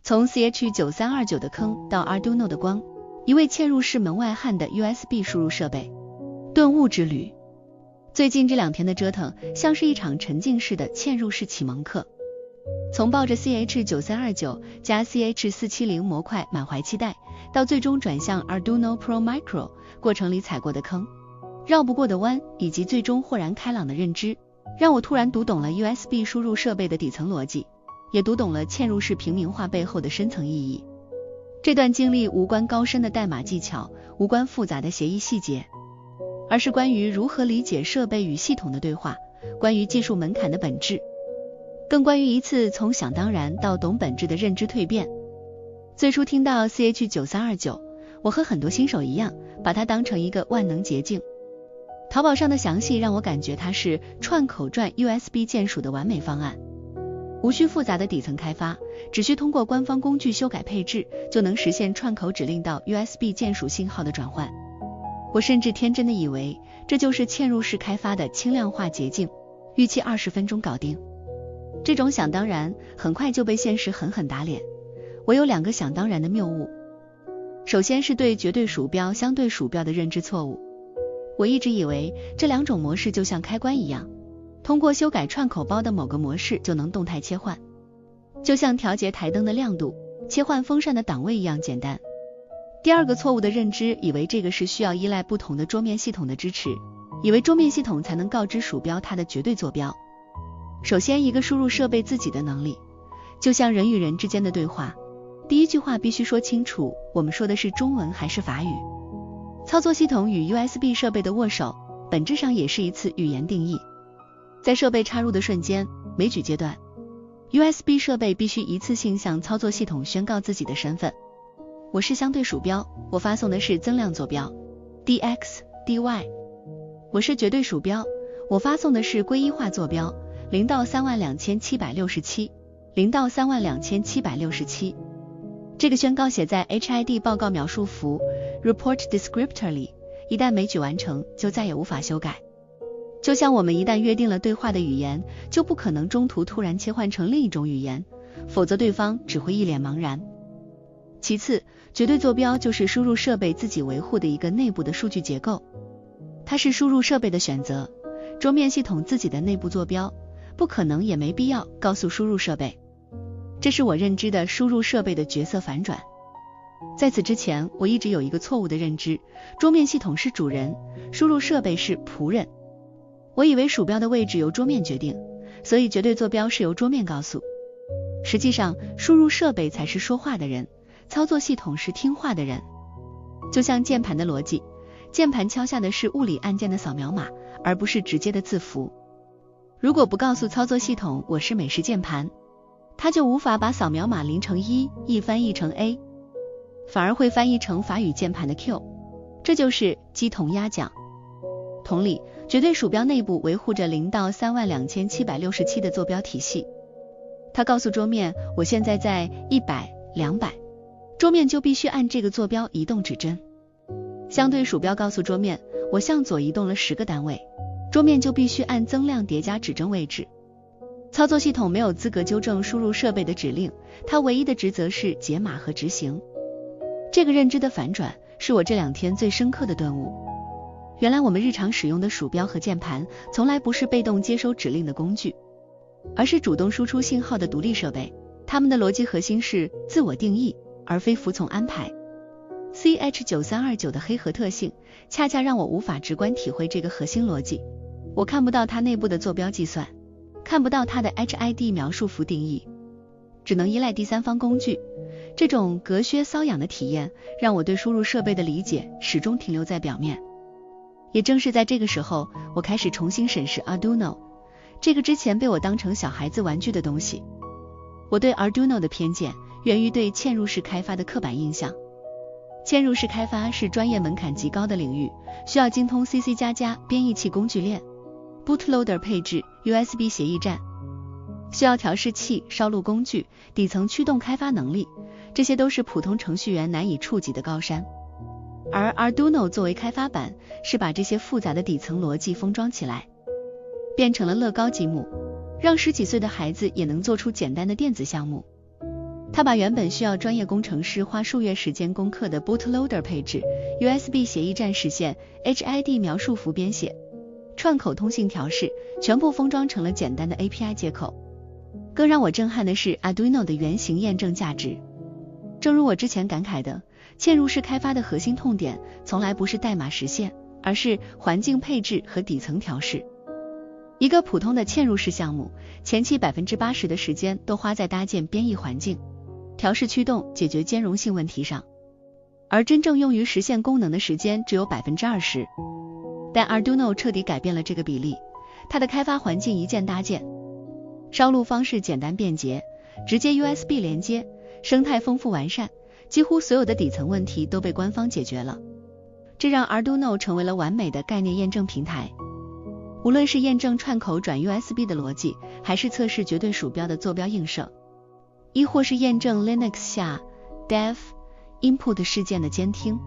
从 CH9329 的坑到 Arduino 的光，一位嵌入式门外汉的 USB 输入设备，顿悟之旅。最近这2天的折腾，像是一场沉浸式的嵌入式启蒙课。从抱着 CH9329 加 CH470 模块满怀期待，到最终转向 Arduino Pro Micro， 过程里踩过的坑，绕不过的弯，以及最终豁然开朗的认知，让我突然读懂了 USB 输入设备的底层逻辑，也读懂了嵌入式平民化背后的深层意义。这段经历无关高深的代码技巧，无关复杂的协议细节，而是关于如何理解设备与系统的对话，关于技术门槛的本质，更关于一次从想当然到懂本质的认知蜕变。最初听到 CH9329， 我和很多新手一样，把它当成一个万能捷径。淘宝上的详细让我感觉它是串口转 USB 键鼠的完美方案，无需复杂的底层开发，只需通过官方工具修改配置，就能实现串口指令到 USB 键鼠信号的转换。我甚至天真的以为这就是嵌入式开发的轻量化捷径，预期20分钟搞定。这种想当然很快就被现实狠狠打脸。我有2个想当然的谬误。首先是对绝对鼠标、相对鼠标的认知错误。我一直以为这2种模式就像开关一样，通过修改串口包的某个模式就能动态切换，就像调节台灯的亮度、切换风扇的档位一样简单。第2个错误的认知，以为这个是需要依赖不同的桌面系统的支持，以为桌面系统才能告知鼠标它的绝对坐标。首先，一个输入设备自己的能力，就像人与人之间的对话，第一句话必须说清楚，我们说的是中文还是法语。操作系统与 USB 设备的握手，本质上也是一次语言定义。在设备插入的瞬间，每举阶段， USB 设备必须一次性向操作系统宣告自己的身份。我是相对鼠标，我发送的是增量坐标 DX DY。 我是绝对鼠标，我发送的是归一化坐标0到32767 0到32767。这个宣告写在 HID 报告描述符 Report Descriptor 里，一旦没举完成，就再也无法修改。就像我们一旦约定了对话的语言，就不可能中途突然切换成另一种语言，否则对方只会一脸茫然。其次，绝对坐标就是输入设备自己维护的一个内部的数据结构，它是输入设备的选择，桌面系统自己的内部坐标，不可能也没必要告诉输入设备。这是我认知的输入设备的角色反转。在此之前，我一直有一个错误的认知，桌面系统是主人，输入设备是仆人。我以为鼠标的位置由桌面决定，所以绝对坐标是由桌面告诉。实际上，输入设备才是说话的人，操作系统是听话的人。就像键盘的逻辑，键盘敲下的是物理按键的扫描码，而不是直接的字符。如果不告诉操作系统我是美式键盘，它就无法把扫描码0乘1翻译成 A， 反而会翻译成法语键盘的 Q， 这就是鸡同鸭讲。同理，绝对鼠标内部维护着0到32767的坐标体系，它告诉桌面我现在在100、200，桌面就必须按这个坐标移动指针。相对鼠标告诉桌面我向左移动了10个单位，桌面就必须按增量叠加指针位置。操作系统没有资格纠正输入设备的指令，它唯一的职责是解码和执行。这个认知的反转是我这2天最深刻的顿悟。原来我们日常使用的鼠标和键盘从来不是被动接收指令的工具，而是主动输出信号的独立设备，它们的逻辑核心是自我定义，而非服从安排。CH9329 的黑盒特性恰恰让我无法直观体会这个核心逻辑。我看不到它内部的坐标计算，看不到它的 HID 描述符定义，只能依赖第三方工具。这种隔靴搔痒的体验让我对输入设备的理解始终停留在表面。也正是在这个时候，我开始重新审视 Arduino， 这个之前被我当成小孩子玩具的东西。我对 Arduino 的偏见源于对嵌入式开发的刻板印象。嵌入式开发是专业门槛极高的领域，需要精通 CC++、编译器工具链、bootloader 配置、USB 协议站，需要调试器、烧录工具、底层驱动开发能力，这些都是普通程序员难以触及的高山。而 Arduino 作为开发板，是把这些复杂的底层逻辑封装起来，变成了乐高积木，让10几岁的孩子也能做出简单的电子项目。 它把原本需要专业工程师花数月时间攻克的 bootloader 配置、USB 协议站实现、HID 描述符编写、串口通信调试，全部封装成了简单的 API 接口。更让我震撼的是 Arduino 的原型验证价值。正如我之前感慨的，嵌入式开发的核心痛点从来不是代码实现，而是环境配置和底层调试。一个普通的嵌入式项目，前期 80% 的时间都花在搭建编译环境、调试驱动、解决兼容性问题上，而真正用于实现功能的时间只有 20%。但 Arduino 彻底改变了这个比例，它的开发环境一键搭建，烧录方式简单便捷，直接 USB 连接，生态丰富完善，几乎所有的底层问题都被官方解决了。这让 Arduino 成为了完美的概念验证平台。无论是验证串口转 USB 的逻辑，还是测试绝对鼠标的坐标映射，亦或是验证 Linux 下 def input 事件的监听，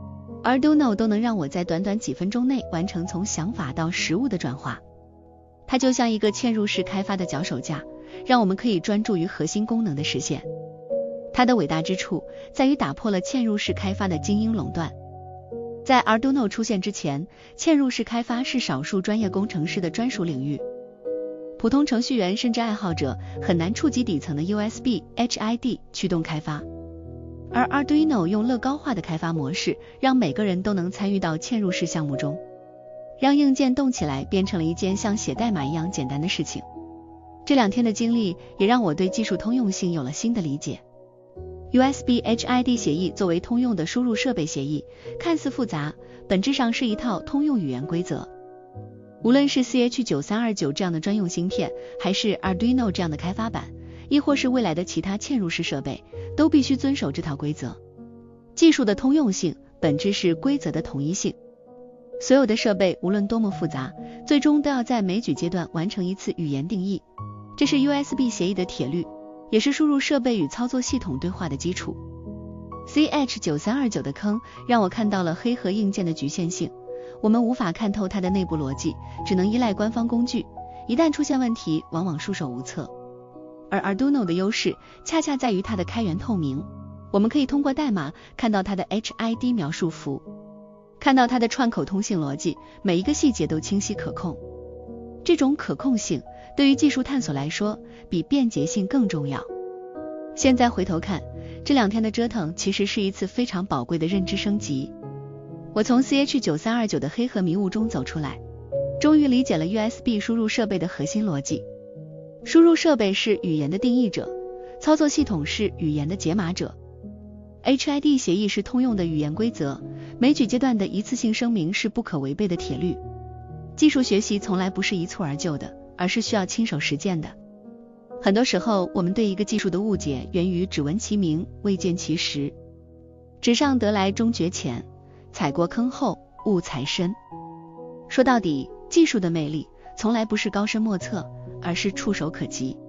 Arduino 都能让我在短短几分钟内完成从想法到实物的转化。它就像一个嵌入式开发的脚手架，让我们可以专注于核心功能的实现。它的伟大之处在于打破了嵌入式开发的精英垄断。在 Arduino 出现之前，嵌入式开发是少数专业工程师的专属领域，普通程序员甚至爱好者很难触及底层的 USB、HID 驱动开发。而 Arduino 用乐高化的开发模式，让每个人都能参与到嵌入式项目中，让硬件动起来变成了一件像写代码一样简单的事情。这2天的经历也让我对技术通用性有了新的理解。USB-HID 协议作为通用的输入设备协议，看似复杂，本质上是一套通用语言规则。无论是 CH9329 这样的专用芯片，还是 Arduino 这样的开发版，亦或是未来的其他嵌入式设备，都必须遵守这套规则。技术的通用性，本质是规则的统一性。所有的设备无论多么复杂，最终都要在枚举阶段完成一次语言定义，这是 USB 协议的铁律，也是输入设备与操作系统对话的基础。CH9329 的坑让我看到了黑盒硬件的局限性，我们无法看透它的内部逻辑，只能依赖官方工具，一旦出现问题，往往束手无策。而 Arduino 的优势恰恰在于它的开源透明，我们可以通过代码看到它的 HID 描述符，看到它的串口通信逻辑，每一个细节都清晰可控。这种可控性对于技术探索来说，比便捷性更重要。现在回头看，这2天的折腾其实是一次非常宝贵的认知升级。我从 CH9329 的黑盒迷雾中走出来，终于理解了 USB 输入设备的核心逻辑。输入设备是语言的定义者，操作系统是语言的解码者。HID 协议是通用的语言规则，枚举阶段的一次性声明是不可违背的铁律。技术学习从来不是一蹴而就的，而是需要亲手实践的。很多时候，我们对一个技术的误解源于只闻其名，未见其实。纸上得来终觉浅，踩过坑后悟才深。说到底，技术的魅力从来不是高深莫测，而是触手可及。